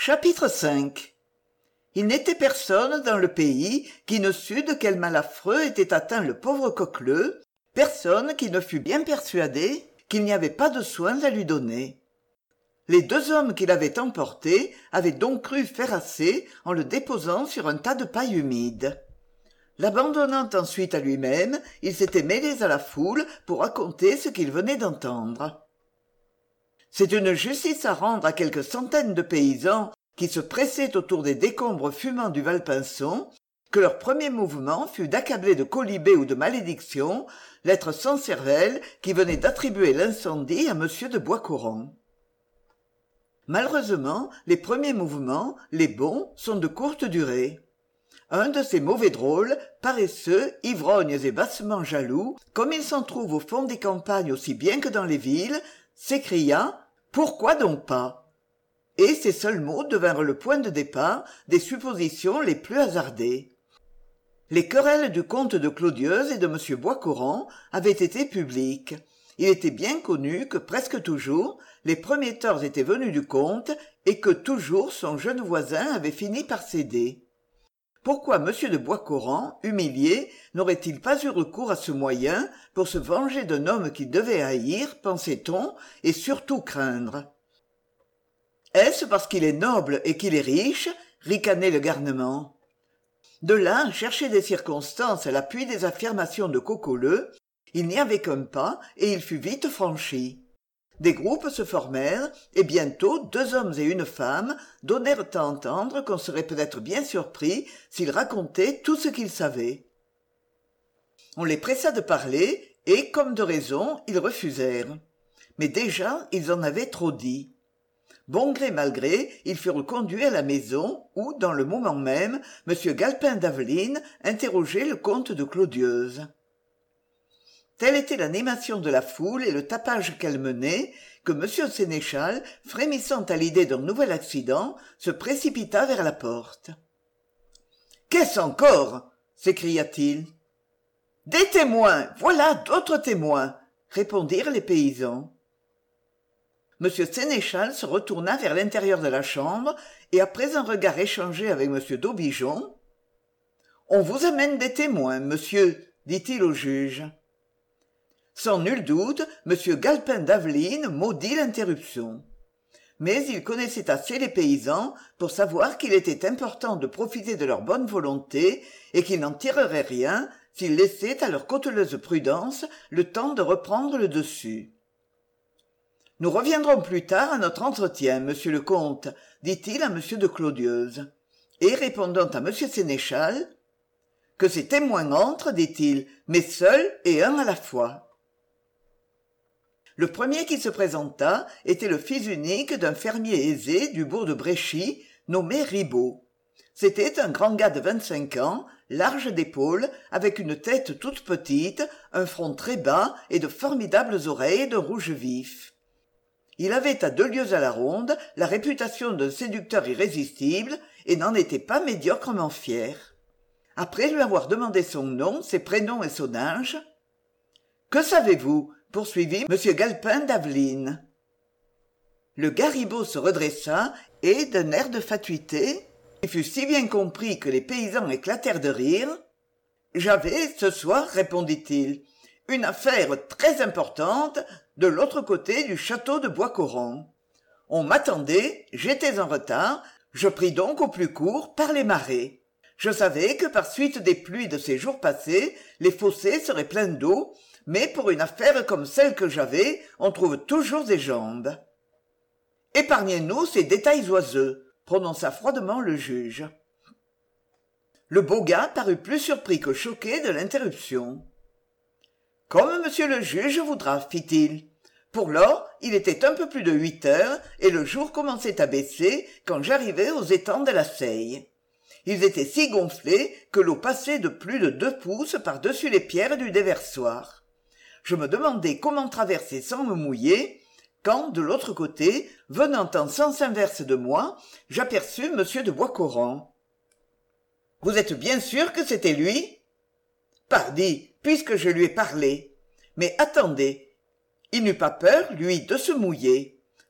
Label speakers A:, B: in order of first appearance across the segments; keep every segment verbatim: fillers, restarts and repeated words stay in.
A: Chapitre cinq. Il n'était personne dans le pays qui ne sût de quel mal affreux était atteint le pauvre Coqueleu, personne qui ne fût bien persuadé qu'il n'y avait pas de soins à lui donner. Les deux hommes qui l'avaient emporté avaient donc cru faire assez en le déposant sur un tas de paille humide. L'abandonnant ensuite à lui-même, il s'était mêlé à la foule pour raconter ce qu'il venait d'entendre. C'est une justice à rendre à quelques centaines de paysans qui se pressaient autour des décombres fumants du Valpinçon, que leur premier mouvement fut d'accabler de quolibets ou de malédictions l'être sans cervelle qui venait d'attribuer l'incendie à monsieur de Boiscoran. Malheureusement, les premiers mouvements, les bons, sont de courte durée. Un de ces mauvais drôles, paresseux, ivrognes et bassement jaloux, comme il s'en trouve au fond des campagnes aussi bien que dans les villes, s'écria « Pourquoi donc pas ?» Et ces seuls mots devinrent le point de départ des suppositions les plus hasardées. Les querelles du comte de Clodieuze et de M. Boiscoran avaient été publiques. Il était bien connu que presque toujours les premiers torts étaient venus du comte et que toujours son jeune voisin avait fini par céder. Pourquoi M. de Boiscoran, humilié, n'aurait-il pas eu recours à ce moyen pour se venger d'un homme qu'il devait haïr, pensait-on, et surtout craindre? Est-ce parce qu'il est noble et qu'il est riche? Ricanait le garnement. De là à chercher des circonstances à l'appui des affirmations de Coqueleu, il n'y avait qu'un pas et il fut vite franchi. Des groupes se formèrent et bientôt deux hommes et une femme donnèrent à entendre qu'on serait peut-être bien surpris s'ils racontaient tout ce qu'ils savaient. On les pressa de parler et, comme de raison, ils refusèrent. Mais déjà ils en avaient trop dit. Bon gré mal gré, ils furent conduits à la maison où, dans le moment même, M. Galpin d'Aveline interrogeait le comte de Clodieuze. Telle était l'animation de la foule et le tapage qu'elle menait, que M. Sénéchal, frémissant à l'idée d'un nouvel accident, se précipita vers la porte. « Qu'est-ce encore ?» s'écria-t-il. « Des témoins, voilà d'autres témoins !» répondirent les paysans. M. Sénéchal se retourna vers l'intérieur de la chambre et, après un regard échangé avec M. d'Aubigeon, « On vous amène des témoins, monsieur, dit-il au juge. » Sans nul doute, M. Galpin d'Aveline maudit l'interruption. Mais il connaissait assez les paysans pour savoir qu'il était important de profiter de leur bonne volonté et qu'ils n'en tireraient rien s'ils laissaient à leur cauteleuse prudence le temps de reprendre le dessus. « Nous reviendrons plus tard à notre entretien, monsieur le comte, dit-il à M. de Clodieuze. Et répondant à M. Sénéchal, « Que ces témoins entrent, dit-il, mais seuls et un à la fois. » Le premier qui se présenta était le fils unique d'un fermier aisé du bourg de Bréchy, nommé Ribaud. C'était un grand gars de vingt-cinq ans, large d'épaules, avec une tête toute petite, un front très bas et de formidables oreilles de rouge vif. Il avait à deux lieues à la ronde la réputation d'un séducteur irrésistible et n'en était pas médiocrement fier. Après lui avoir demandé son nom, ses prénoms et son âge, « Que savez-vous ?» poursuivit M. Galpin d'Aveline. Le Garibaud se redressa et, d'un air de fatuité, qui fut si bien compris que les paysans éclatèrent de rire, « J'avais, ce soir, répondit-il, une affaire très importante de l'autre côté du château de Boiscoran. On m'attendait, j'étais en retard, je pris donc au plus court par les marais. Je savais que par suite des pluies de ces jours passés, les fossés seraient pleins d'eau, mais pour une affaire comme celle que j'avais, on trouve toujours des jambes. Épargnez-nous ces détails oiseux, prononça froidement le juge. Le beau gars parut plus surpris que choqué de l'interruption. Comme monsieur le juge voudra, fit-il. Pour lors, il était un peu plus de huit heures et le jour commençait à baisser quand j'arrivai aux étangs de la Seille. Ils étaient si gonflés que l'eau passait de plus de deux pouces par-dessus les pierres du déversoir. Je me demandais comment traverser sans me mouiller, quand, de l'autre côté, venant en sens inverse de moi, j'aperçus M. de Boiscoran. « Vous êtes bien sûr que c'était lui ?»« Pardi, puisque je lui ai parlé. Mais attendez, il n'eut pas peur, lui, de se mouiller.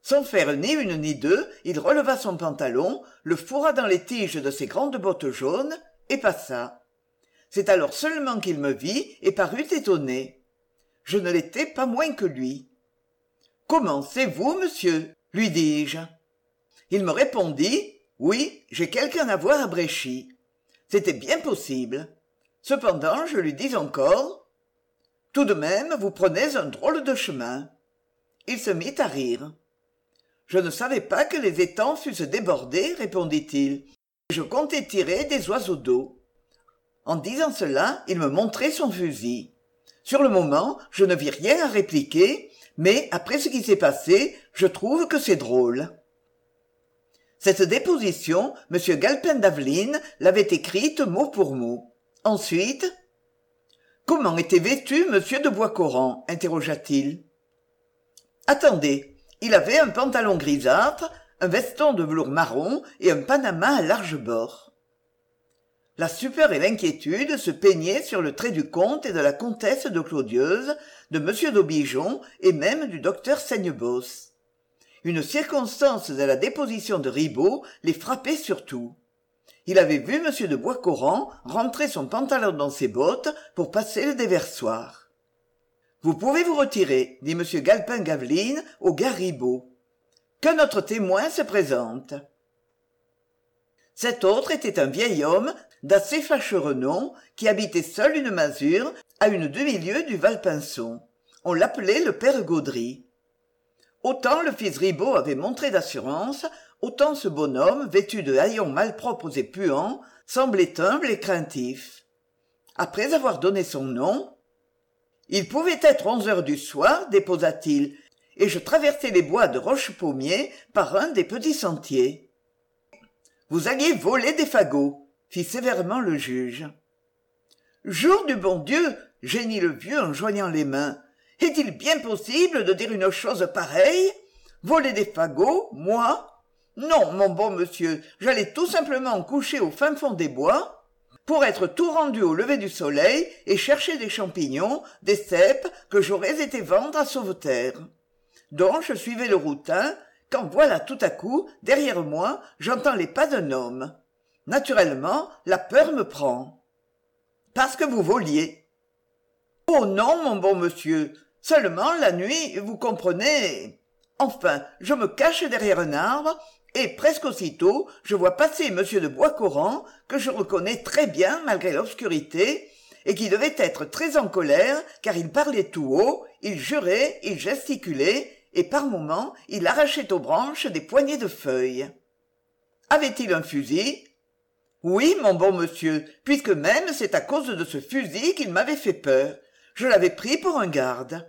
A: Sans faire ni une ni deux, il releva son pantalon, le fourra dans les tiges de ses grandes bottes jaunes, et passa. C'est alors seulement qu'il me vit et parut étonné. Je ne l'étais pas moins que lui. « Comment, c'est vous, monsieur ?» lui dis-je. Il me répondit « Oui, j'ai quelqu'un à voir à Bréchy. » C'était bien possible. Cependant, je lui dis encore « Tout de même, vous prenez un drôle de chemin. » Il se mit à rire. « Je ne savais pas que les étangs fussent débordés, répondit-il. Je comptais tirer des oiseaux d'eau. » En disant cela, il me montrait son fusil. Sur le moment, je ne vis rien à répliquer, mais après ce qui s'est passé, je trouve que c'est drôle. Cette déposition, M. Galpin d'Aveline l'avait écrite mot pour mot. Ensuite, « Comment était vêtu M. de Boiscoran ?» interrogea-t-il. « Attendez, il avait un pantalon grisâtre, un veston de velours marron et un panama à larges bords. » La stupeur et l'inquiétude se peignaient sur le trait du comte et de la comtesse de Clodieuse, de M. d'Aubigeon et même du docteur Saignebosse. Une circonstance de la déposition de Ribot les frappait surtout. Il avait vu M. de Boiscoran rentrer son pantalon dans ses bottes pour passer le déversoir. « Vous pouvez vous retirer, dit M. Galpin-Gaveline au gars Ribot. Qu'un autre témoin se présente. » Cet autre était un vieil homme d'assez fâcheux nom qui habitait seul une masure à une demi-lieue du Valpinçon. On l'appelait le père Gaudry. Autant le fils Ribot avait montré d'assurance, autant ce bonhomme, vêtu de haillons malpropres et puants, semblait humble et craintif. Après avoir donné son nom, « Il pouvait être onze heures du soir, déposa-t-il, et je traversais les bois de Rochepommier par un des petits sentiers. »« Vous alliez voler des fagots, » fit sévèrement le juge. « Jour du bon Dieu !» gémit le vieux en joignant les mains. « Est-il bien possible de dire une chose pareille ? Voler des fagots, moi ? Non, mon bon monsieur, j'allais tout simplement coucher au fin fond des bois pour être tout rendu au lever du soleil et chercher des champignons, des cèpes que j'aurais été vendre à Sauveterre. Donc je suivais le routin, quand voilà tout à coup, derrière moi, j'entends les pas d'un homme. Naturellement, la peur me prend. Parce que vous voliez. Oh non, mon bon monsieur, seulement la nuit, vous comprenez. Enfin, je me cache derrière un arbre, et presque aussitôt, je vois passer M. de Boiscoran, que je reconnais très bien malgré l'obscurité, et qui devait être très en colère, car il parlait tout haut, il jurait, il gesticulait, et par moments, il arrachait aux branches des poignées de feuilles. Avait-il un fusil ? Oui, mon bon monsieur, puisque même c'est à cause de ce fusil qu'il m'avait fait peur. Je l'avais pris pour un garde.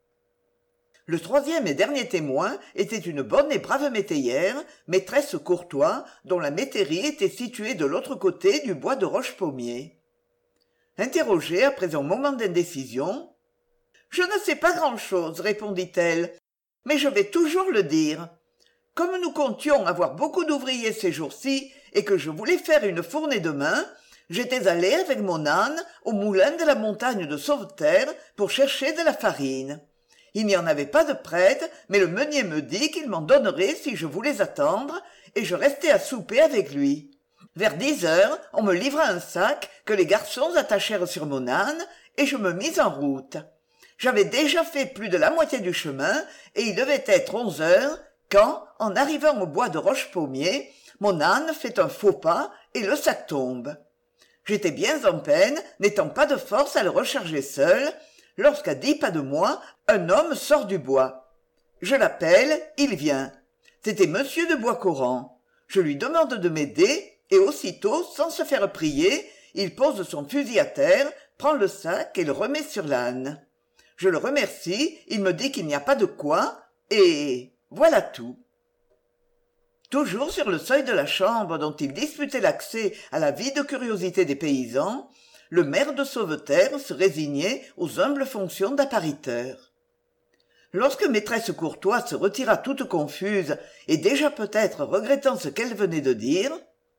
A: Le troisième et dernier témoin était une bonne et brave métayère, maîtresse Courtois, dont la métairie était située de l'autre côté du bois de Rochepommier. Interrogée après un moment d'indécision, « Je ne sais pas grand-chose, répondit-elle, mais je vais toujours le dire. Comme nous comptions avoir beaucoup d'ouvriers ces jours-ci et que je voulais faire une fournée demain, j'étais allé avec mon âne au moulin de la montagne de Sauveterre pour chercher de la farine. Il n'y en avait pas de prête, mais le meunier me dit qu'il m'en donnerait si je voulais attendre, et je restai à souper avec lui. Vers dix heures, on me livra un sac que les garçons attachèrent sur mon âne, et je me mis en route. J'avais déjà fait plus de la moitié du chemin, et il devait être onze heures, quand, en arrivant au bois de Rochepommier, mon âne fait un faux pas, et le sac tombe. J'étais bien en peine, n'étant pas de force à le recharger seul, lorsqu'à dix pas de moi, un homme sort du bois. Je l'appelle, il vient. C'était monsieur de Boiscoran. Je lui demande de m'aider, et aussitôt, sans se faire prier, il pose son fusil à terre, prend le sac et le remet sur l'âne. Je le remercie, il me dit qu'il n'y a pas de quoi, et voilà tout. Toujours sur le seuil de la chambre dont il disputait l'accès à la vide curiosité des paysans, le maire de Sauveterre se résignait aux humbles fonctions d'appariteur. Lorsque maîtresse Courtois se retira toute confuse et déjà peut-être regrettant ce qu'elle venait de dire,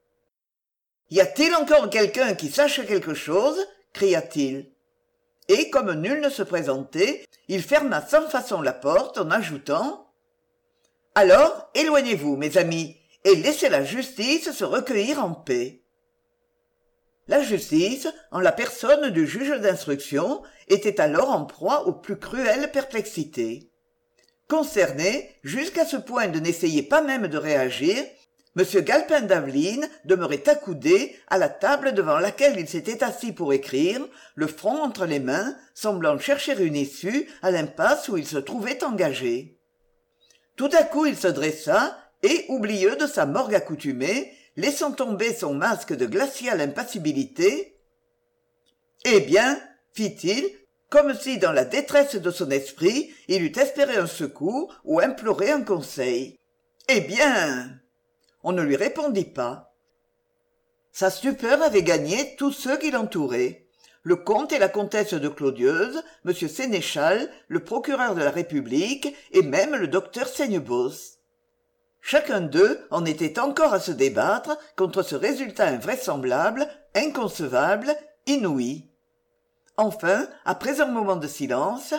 A: « Y a-t-il encore quelqu'un qui sache quelque chose ?» cria-t-il. Et comme nul ne se présentait, il ferma sans façon la porte en ajoutant Alors, éloignez-vous, mes amis, et laissez la justice se recueillir en paix. La justice, en la personne du juge d'instruction, était alors en proie aux plus cruelles perplexités. Concerné jusqu'à ce point de n'essayer pas même de réagir, M. Galpin d'Aveline demeurait accoudé à la table devant laquelle il s'était assis pour écrire, le front entre les mains, semblant chercher une issue à l'impasse où il se trouvait engagé. Tout à coup il se dressa et, oublieux de sa morgue accoutumée, laissant tomber son masque de glaciale impassibilité, « Eh bien, fit-il, comme si dans la détresse de son esprit il eût espéré un secours ou imploré un conseil. « Eh bien !» On ne lui répondit pas. Sa stupeur avait gagné tous ceux qui l'entouraient. Le comte et la comtesse de Clodieuse, M. Sénéchal, le procureur de la République et même le docteur Seignebos. Chacun d'eux en était encore à se débattre contre ce résultat invraisemblable, inconcevable, inouï. Enfin, après un moment de silence,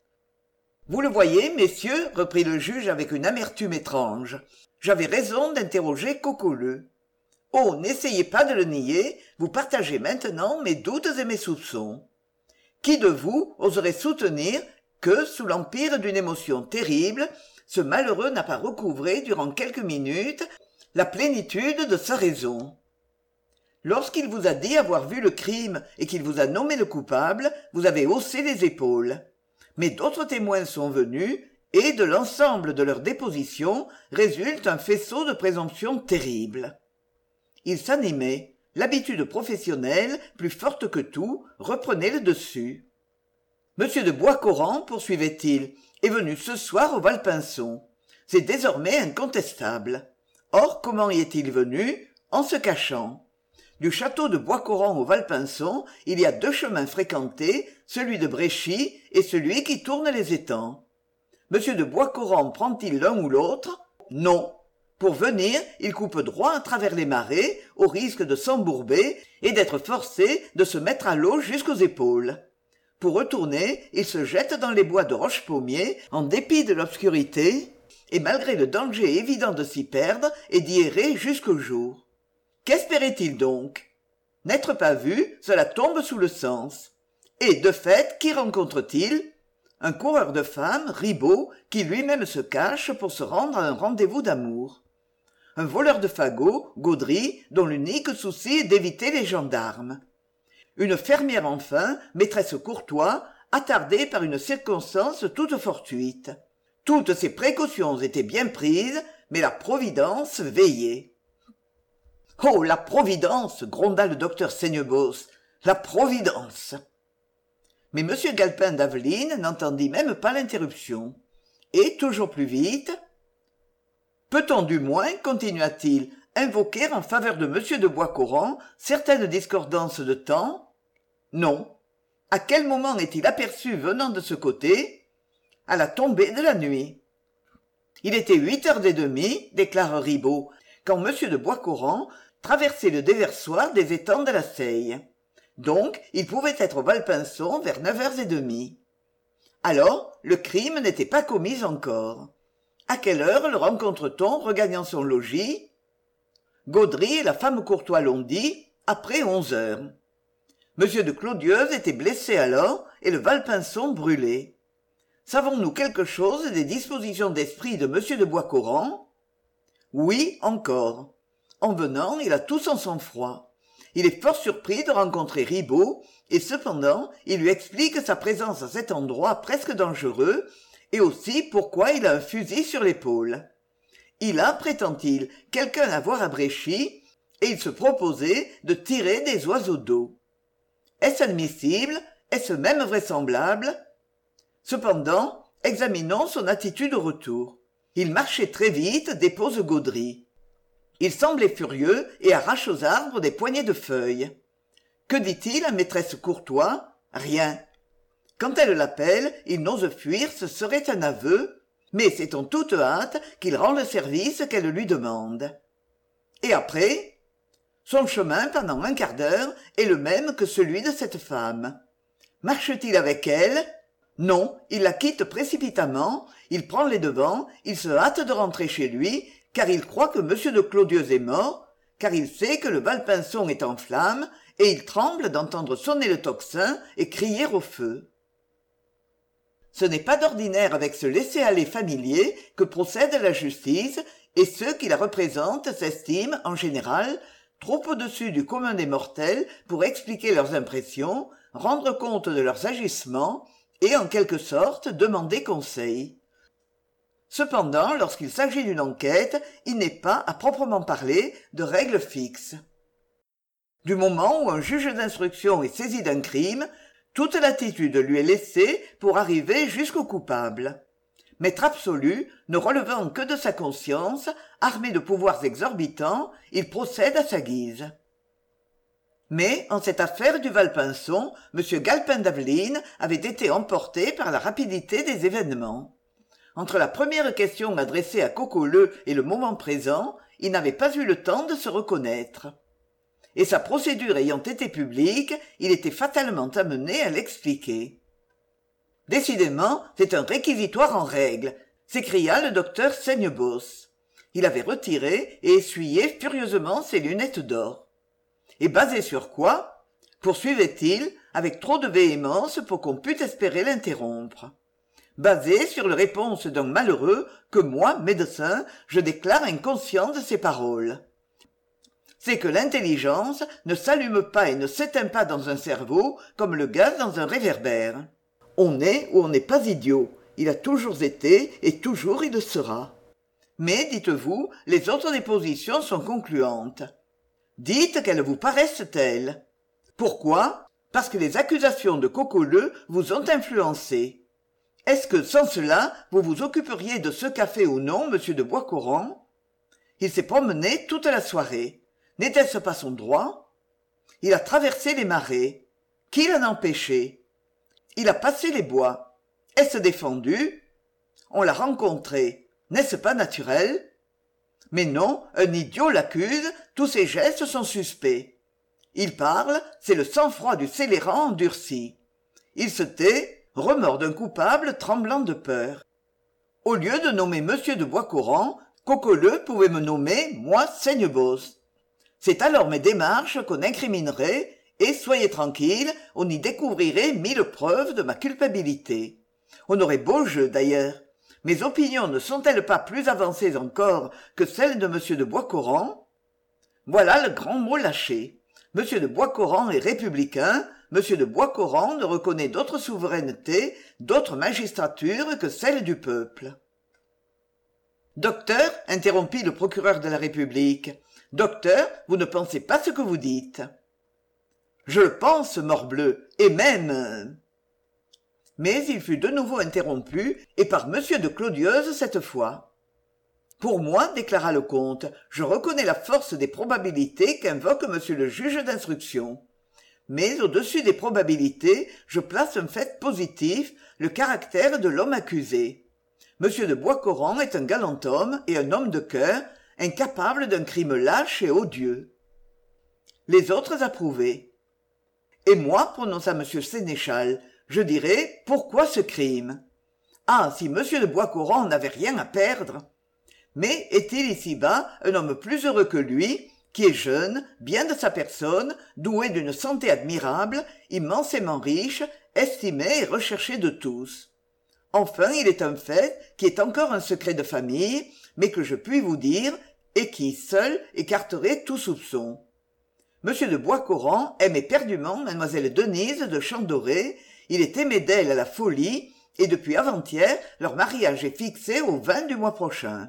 A: « Vous le voyez, messieurs, reprit le juge avec une amertume étrange, j'avais raison d'interroger Cocoleux. Oh, n'essayez pas de le nier, vous partagez maintenant mes doutes et mes soupçons. Qui de vous oserait soutenir que, sous l'empire d'une émotion terrible, ce malheureux n'a pas recouvré durant quelques minutes la plénitude de sa raison? Lorsqu'il vous a dit avoir vu le crime et qu'il vous a nommé le coupable, vous avez haussé les épaules. Mais d'autres témoins sont venus, et de l'ensemble de leurs dépositions résulte un faisceau de présomptions terribles. Il s'animait. L'habitude professionnelle, plus forte que tout, reprenait le dessus. Monsieur de Boiscoran, poursuivait-il, est venu ce soir au Valpinçon. C'est désormais incontestable. Or, comment y est-il venu? En se cachant. Du château de Boiscoran au Valpinçon, il y a deux chemins fréquentés, celui de Bréchy et celui qui tourne les étangs. Monsieur de Boiscoran prend-il l'un ou l'autre? Non. Pour venir, il coupe droit à travers les marais, au risque de s'embourber et d'être forcé de se mettre à l'eau jusqu'aux épaules. Pour retourner, il se jette dans les bois de Rochepommier, en dépit de l'obscurité, et malgré le danger évident de s'y perdre et d'y errer jusqu'au jour. Qu'espérait-il donc? N'être pas vu, cela tombe sous le sens. Et, de fait, qui rencontre-t-il? Un coureur de femmes, Ribot, qui lui-même se cache pour se rendre à un rendez-vous d'amour. Un voleur de fagots, Gaudry, dont l'unique souci est d'éviter les gendarmes. Une fermière enfin, maîtresse Courtois, attardée par une circonstance toute fortuite. Toutes ces précautions étaient bien prises, mais la Providence veillait. « Oh, la Providence !» gronda le docteur Seignebos. « La Providence !» Mais M. Galpin d'Aveline n'entendit même pas l'interruption. Et, toujours plus vite, « Peut-on du moins, continua-t-il, invoquer en faveur de M. de Boiscoran certaines discordances de temps? Non. À quel moment est-il aperçu venant de ce côté? À la tombée de la nuit. Il était huit heures et demie, déclare Ribot, quand M. de Boiscoran traversait le déversoir des étangs de la Seille. Donc, il pouvait être au Valpinçon vers neuf heures trente. Alors, le crime n'était pas commis encore. À quelle heure le rencontre-t-on regagnant son logis? Gaudry et la femme Courtois l'ont dit, après onze heures. Monsieur de Clodieuse était blessé alors et le Valpinçon brûlé. Savons-nous quelque chose des dispositions d'esprit de Monsieur de Boiscoran? Oui, encore. En venant, il a tout son sang-froid. Il est fort surpris de rencontrer Ribot, et cependant, il lui explique sa présence à cet endroit presque dangereux, et aussi pourquoi il a un fusil sur l'épaule. Il a, prétend-il, quelqu'un à voir à Bréchy, et il se proposait de tirer des oiseaux d'eau. Est-ce admissible? Est-ce même vraisemblable? Cependant, examinons son attitude au retour. Il marchait très vite, dépose Gaudry. Il semblait furieux et arrache aux arbres des poignées de feuilles. Que dit-il à maîtresse Courtois? Rien. Quand elle l'appelle, il n'ose fuir, ce serait un aveu, mais c'est en toute hâte qu'il rend le service qu'elle lui demande. Et après? Son chemin pendant un quart d'heure est le même que celui de cette femme. Marche-t-il avec elle? Non, il la quitte précipitamment, il prend les devants, il se hâte de rentrer chez lui, car il croit que m de Clodieux est mort, car il sait que le Valpinçon est en flammes, et il tremble d'entendre sonner le tocsin et crier au feu. Ce n'est pas d'ordinaire avec ce laisser-aller familier que procède la justice, et ceux qui la représentent s'estiment, en général, trop au-dessus du commun des mortels pour expliquer leurs impressions, rendre compte de leurs agissements, et en quelque sorte demander conseil. Cependant, lorsqu'il s'agit d'une enquête, il n'est pas, à proprement parler, de règles fixes. Du moment où un juge d'instruction est saisi d'un crime, toute latitude lui est laissée pour arriver jusqu'au coupable. Maître absolu, ne relevant que de sa conscience, armé de pouvoirs exorbitants, il procède à sa guise. Mais, en cette affaire du Valpinçon, M. Galpin d'Aveline avait été emporté par la rapidité des événements. Entre la première question adressée à Coqueleu et le moment présent, il n'avait pas eu le temps de se reconnaître. Et sa procédure ayant été publique, il était fatalement amené à l'expliquer. « Décidément, c'est un réquisitoire en règle !» s'écria le docteur Seignebos. Il avait retiré et essuyé furieusement ses lunettes d'or. « Et basé sur quoi ?» poursuivait-il, avec trop de véhémence pour qu'on pût espérer l'interrompre. « Basé sur les réponses d'un malheureux que moi, médecin, je déclare inconscient de ses paroles. » C'est que l'intelligence ne s'allume pas et ne s'éteint pas dans un cerveau comme le gaz dans un réverbère. On est ou on n'est pas idiot, il a toujours été et toujours il le sera. Mais, dites-vous, les autres dépositions sont concluantes. Dites qu'elles vous paraissent telles. Pourquoi ? Parce que les accusations de Coqueleu vous ont influencé. Est-ce que, sans cela, vous vous occuperiez de ce qu'a fait ou non M. de Boiscoran ? Il s'est promené toute la soirée. N'était-ce pas son droit ? Il a traversé les marais. Qui l'en a empêché ? Il a passé les bois. Est-ce défendu ? On l'a rencontré. N'est-ce pas naturel ? Mais non, un idiot l'accuse, tous ses gestes sont suspects. Il parle, c'est le sang-froid du scélérat endurci. Il se tait, remords d'un coupable tremblant de peur. Au lieu de nommer M. de Boiscoran, Coqueleu pouvait me nommer, moi, Seignebos. C'est alors mes démarches qu'on incriminerait, et, soyez tranquille, on y découvrirait mille preuves de ma culpabilité. On aurait beau jeu, d'ailleurs. Mes opinions ne sont-elles pas plus avancées encore que celles de M. de Boiscoran ? Voilà le grand mot lâché. M. de Boiscoran est républicain, M. de Boiscoran ne reconnaît d'autre souveraineté, d'autre magistrature que celle du peuple. « Docteur, interrompit le procureur de la République, « docteur, vous ne pensez pas ce que vous dites. »« Je le pense, morbleu, et même... » Mais il fut de nouveau interrompu, et par M. de Clodieuse cette fois. « Pour moi, déclara le comte, je reconnais la force des probabilités qu'invoque M. le juge d'instruction. Mais au-dessus des probabilités, je place un fait positif, le caractère de l'homme accusé. M. de Boiscoran est un galant homme et un homme de cœur, incapable d'un crime lâche et odieux. » Les autres approuvaient. « Et moi, prononça M. Sénéchal, je dirais, pourquoi ce crime ? Ah, si M. de Boiscoran n'avait rien à perdre ! Mais est-il ici-bas un homme plus heureux que lui, qui est jeune, bien de sa personne, doué d'une santé admirable, immensément riche, estimé et recherché de tous ? Enfin, il est un fait qui est encore un secret de famille, mais que je puis vous dire, et qui, seul, écarterait tout soupçon. M. de Boiscoran aime éperdument Mlle Denise de Champdoré, il est aimé d'elle à la folie, et depuis avant-hier, leur mariage est fixé au vingt du mois prochain.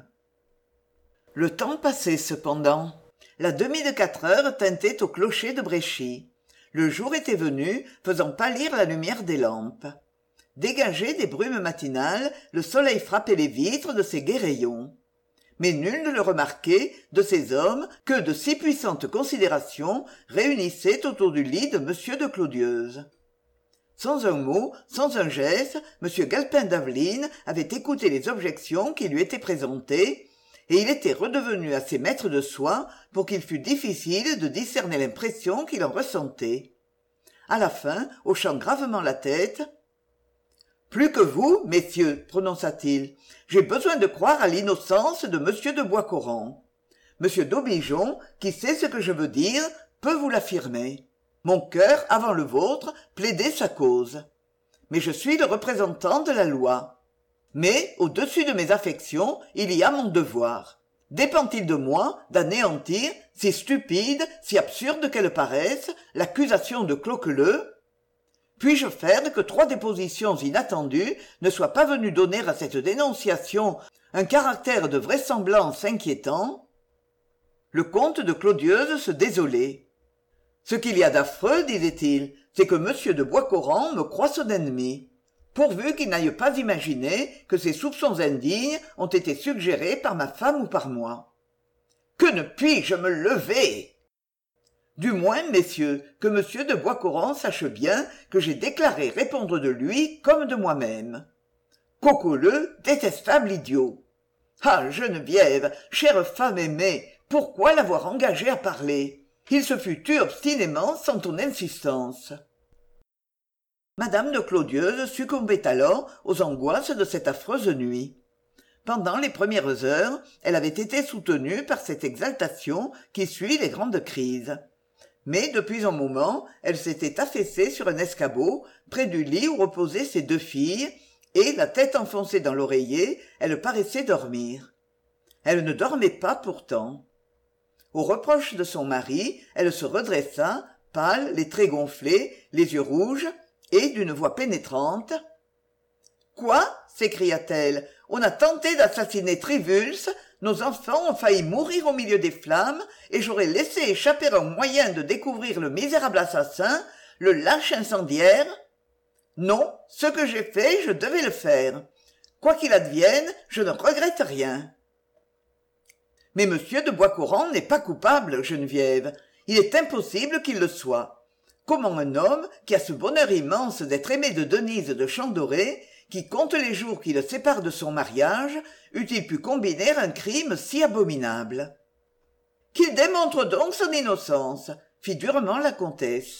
A: Le temps passait cependant. La demie de quatre heures tintait au clocher de Bréchy. Le jour était venu, faisant pâlir la lumière des lampes. Dégagé des brumes matinales, le soleil frappait les vitres de ses gais rayons. Mais nul ne le remarquait, de ces hommes, que de si puissantes considérations réunissaient autour du lit de M. de Clodieuse. Sans un mot, sans un geste, M. Galpin d'Aveline avait écouté les objections qui lui étaient présentées, et il était redevenu assez maître de soi pour qu'il fût difficile de discerner l'impression qu'il en ressentait. À la fin, hochant gravement la tête, plus que vous, messieurs, prononça-t-il. J'ai besoin de croire à l'innocence de monsieur de Boiscoran. Monsieur d'Aubigeon, qui sait ce que je veux dire, peut vous l'affirmer. Mon cœur, avant le vôtre, plaidait sa cause. Mais je suis le représentant de la loi. Mais, au-dessus de mes affections, il y a mon devoir. Dépend-il de moi d'anéantir, si stupide, si absurde qu'elle paraisse, l'accusation de Cloqueleu? Puis-je faire que trois dépositions inattendues ne soient pas venues donner à cette dénonciation un caractère de vraisemblance inquiétant? Le comte de Clodieuse se désolait. Ce qu'il y a d'affreux, disait-il, c'est que monsieur de Boiscoran me croit son ennemi, pourvu qu'il n'aille pas imaginer que ces soupçons indignes ont été suggérés par ma femme ou par moi. Que ne puis-je me lever? Du moins, messieurs, que monsieur de Boiscoran sache bien que j'ai déclaré répondre de lui comme de moi-même. Coqueleu, détestable idiot. Ah, Geneviève, chère femme aimée, pourquoi l'avoir engagé à parler? Il se fut tu obstinément sans ton insistance. Madame de Clodieuse succombait alors aux angoisses de cette affreuse nuit. Pendant les premières heures, elle avait été soutenue par cette exaltation qui suit les grandes crises. Mais depuis un moment, elle s'était affaissée sur un escabeau, près du lit où reposaient ses deux filles, et, la tête enfoncée dans l'oreiller, elle paraissait dormir. Elle ne dormait pas pourtant. Aux reproches de son mari, elle se redressa, pâle, les traits gonflés, les yeux rouges, et d'une voix pénétrante. « Quoi ?» s'écria-t-elle. « On a tenté d'assassiner Trivulse, nos enfants ont failli mourir au milieu des flammes, et j'aurais laissé échapper un moyen de découvrir le misérable assassin, le lâche incendiaire. Non, ce que j'ai fait, je devais le faire. Quoi qu'il advienne, je ne regrette rien. » Mais monsieur de Boiscoran n'est pas coupable, Geneviève. Il est impossible qu'il le soit. Comment un homme, qui a ce bonheur immense d'être aimé de Denise de Champdoré, qui compte les jours qui le séparent de son mariage, eût-il pu combiner un crime si abominable? Qu'il démontre donc son innocence, fit durement la comtesse.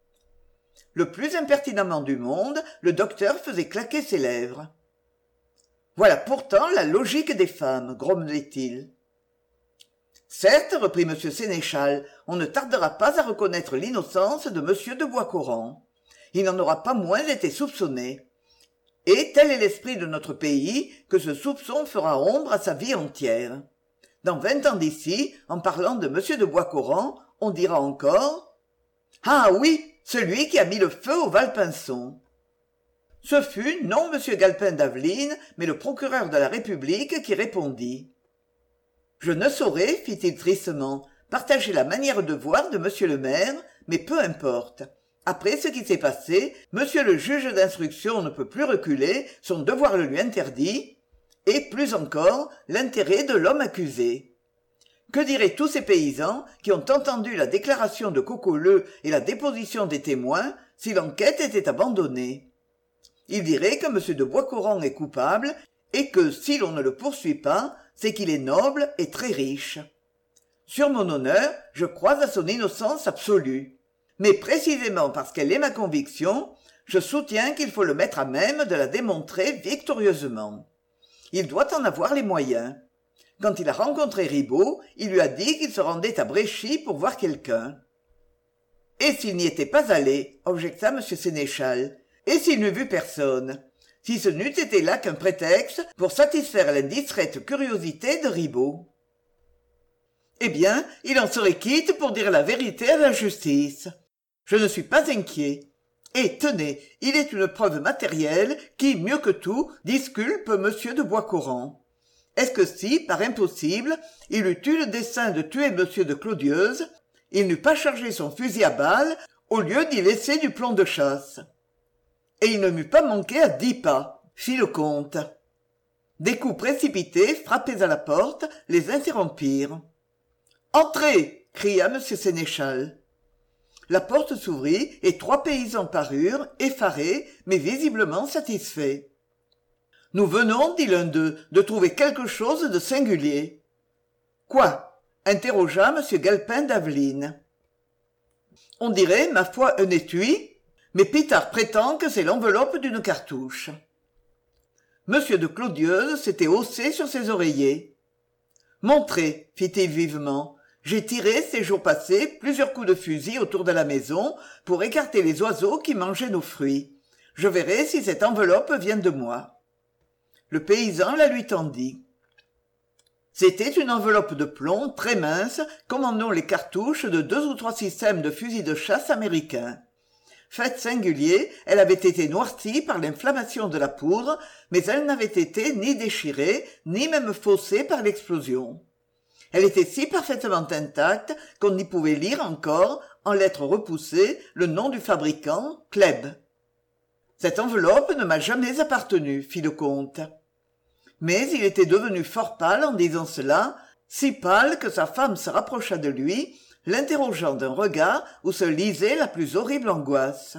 A: Le plus impertinemment du monde, le docteur faisait claquer ses lèvres. Voilà pourtant la logique des femmes, grommelait-il. Certes, reprit m Sénéchal, on ne tardera pas à reconnaître l'innocence de m de Boiscoran. Il n'en aura pas moins été soupçonné. Et tel est l'esprit de notre pays que ce soupçon fera ombre à sa vie entière. Dans vingt ans d'ici, en parlant de m de Boiscoran, on dira encore « Ah oui, celui qui a mis le feu au Valpinçon !» Ce fut non m Galpin d'Aveline, mais le procureur de la République qui répondit. Je ne saurais, fit-il tristement, partager la manière de voir de monsieur le maire, mais peu importe. Après ce qui s'est passé, monsieur le juge d'instruction ne peut plus reculer, son devoir le lui interdit, et plus encore, l'intérêt de l'homme accusé. Que diraient tous ces paysans qui ont entendu la déclaration de Coqueleu et la déposition des témoins si l'enquête était abandonnée? Ils diraient que monsieur de Boiscoran est coupable et que, si l'on ne le poursuit pas, c'est qu'il est noble et très riche. Sur mon honneur, je crois à son innocence absolue. Mais précisément parce qu'elle est ma conviction, je soutiens qu'il faut le mettre à même de la démontrer victorieusement. Il doit en avoir les moyens. Quand il a rencontré Ribot, il lui a dit qu'il se rendait à Bréchy pour voir quelqu'un. « Et s'il n'y était pas allé ?» objecta m Sénéchal. « Et s'il n'eût vu personne ? Si ce n'eût été là qu'un prétexte pour satisfaire l'indiscrète curiosité de Ribot. » Eh bien, il en serait quitte pour dire la vérité à la justice. Je ne suis pas inquiet. Et tenez, il est une preuve matérielle qui, mieux que tout, disculpe monsieur de Boiscoran. Est-ce que si, par impossible, il eût eu le dessein de tuer monsieur de Clodieuse, il n'eût pas chargé son fusil à balles au lieu d'y laisser du plomb de chasse? Et il ne m'eût pas manqué à dix pas, fit le comte. Des coups précipités, frappés à la porte, les interrompirent. « Entrez !» cria m Sénéchal. La porte s'ouvrit et trois paysans parurent, effarés, mais visiblement satisfaits. « Nous venons, dit l'un d'eux, de trouver quelque chose de singulier. »« Quoi ?» interrogea m Galpin d'Aveline. « On dirait, ma foi, un étui, mais Pitard prétend que c'est l'enveloppe d'une cartouche. » M. de Clodieuze s'était haussé sur ses oreillers. « Montrez, fit-il vivement. J'ai tiré, ces jours passés, plusieurs coups de fusil autour de la maison pour écarter les oiseaux qui mangeaient nos fruits. Je verrai si cette enveloppe vient de moi. » Le paysan la lui tendit. C'était une enveloppe de plomb très mince, comme en ont les cartouches de deux ou trois systèmes de fusils de chasse américains. Fait singulier, elle avait été noircie par l'inflammation de la poudre, mais elle n'avait été ni déchirée, ni même faussée par l'explosion. Elle était si parfaitement intacte qu'on y pouvait lire encore, en lettres repoussées, le nom du fabricant, Kleb. « Cette enveloppe ne m'a jamais appartenu, fit le comte. » Mais il était devenu fort pâle en disant cela, si pâle que sa femme se rapprocha de lui, l'interrogeant d'un regard où se lisait la plus horrible angoisse.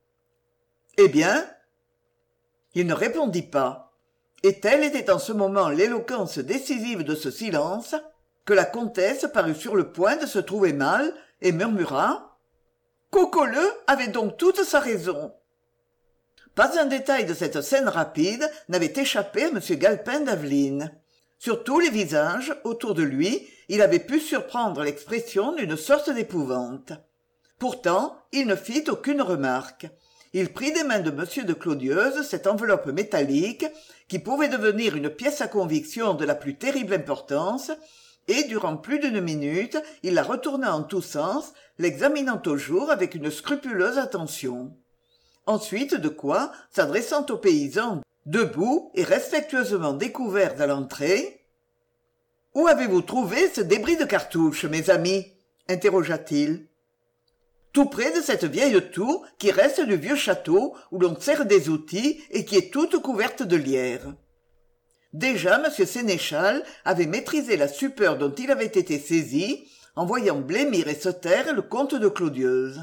A: « Eh bien ?» Il ne répondit pas, et telle était en ce moment l'éloquence décisive de ce silence, que la comtesse parut sur le point de se trouver mal, et murmura « Coqueleu avait donc toute sa raison !» Pas un détail de cette scène rapide n'avait échappé à M. Galpin d'Aveline. Sur tous les visages, autour de lui, il avait pu surprendre l'expression d'une sorte d'épouvante. Pourtant, il ne fit aucune remarque. Il prit des mains de M. de Clodieuze cette enveloppe métallique, qui pouvait devenir une pièce à conviction de la plus terrible importance, et durant plus d'une minute, il la retourna en tous sens, l'examinant toujours avec une scrupuleuse attention. Ensuite de quoi, s'adressant aux paysans, debout et respectueusement découverts à l'entrée, « Où avez-vous trouvé ce débris de cartouche, mes amis ?» interrogea-t-il. « Tout près de cette vieille tour qui reste du vieux château où l'on serre des outils et qui est toute couverte de lierre. » Déjà M. Sénéchal avait maîtrisé la stupeur dont il avait été saisi en voyant blêmir et se taire le comte de Clodieuze.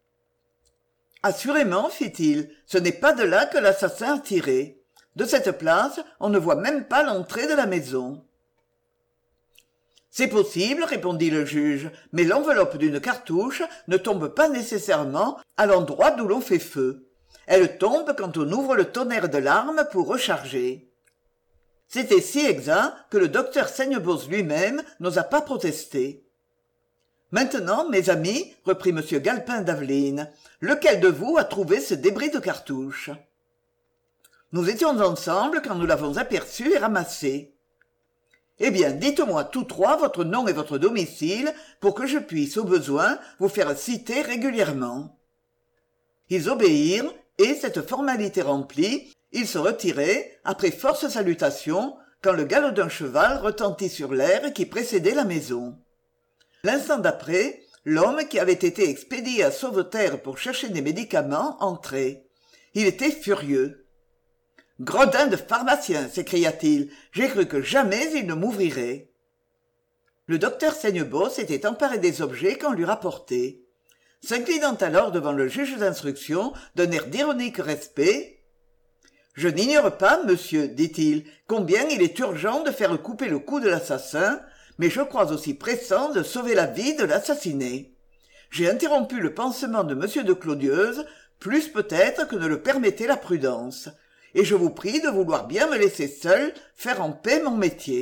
A: « Assurément, fit-il, ce n'est pas de là que l'assassin a tiré. De cette place, on ne voit même pas l'entrée de la maison. »« C'est possible, répondit le juge, mais l'enveloppe d'une cartouche ne tombe pas nécessairement à l'endroit d'où l'on fait feu. Elle tombe quand on ouvre le tonnerre de l'arme pour recharger. » C'était si exact que le docteur Seignebos lui-même n'osa pas protester. « Maintenant, mes amis, reprit M. Galpin d'Aveline, lequel de vous a trouvé ce débris de cartouche ? Nous étions ensemble quand nous l'avons aperçu et ramassé. Eh bien, dites-moi tous trois votre nom et votre domicile pour que je puisse, au besoin, vous faire citer régulièrement. » Ils obéirent, et, cette formalité remplie, ils se retiraient, après force salutations, quand le galop d'un cheval retentit sur l'air qui précédait la maison. L'instant d'après, l'homme qui avait été expédié à Sauveterre pour chercher des médicaments entrait. Il était furieux. « Gredin de pharmacien !» s'écria-t-il. « J'ai cru que jamais il ne m'ouvrirait. » Le docteur Seignebos s'était emparé des objets qu'on lui rapportait. S'inclinant alors devant le juge d'instruction d'un air d'ironique respect, « Je n'ignore pas, monsieur, dit-il, combien il est urgent de faire couper le cou de l'assassin, mais je crois aussi pressant de sauver la vie de l'assassiné. J'ai interrompu le pansement de M. de Clodieuze, plus peut-être que ne le permettait la prudence, et je vous prie de vouloir bien me laisser seul faire en paix mon métier. »